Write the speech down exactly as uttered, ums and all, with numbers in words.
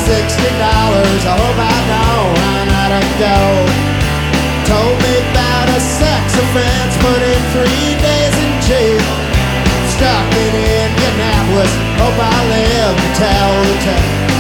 sixty dollars. I hope I don't run out of gold. Told me about a sex offense, put in three days in jail. Struck in Indianapolis, hope I live to tell the tale.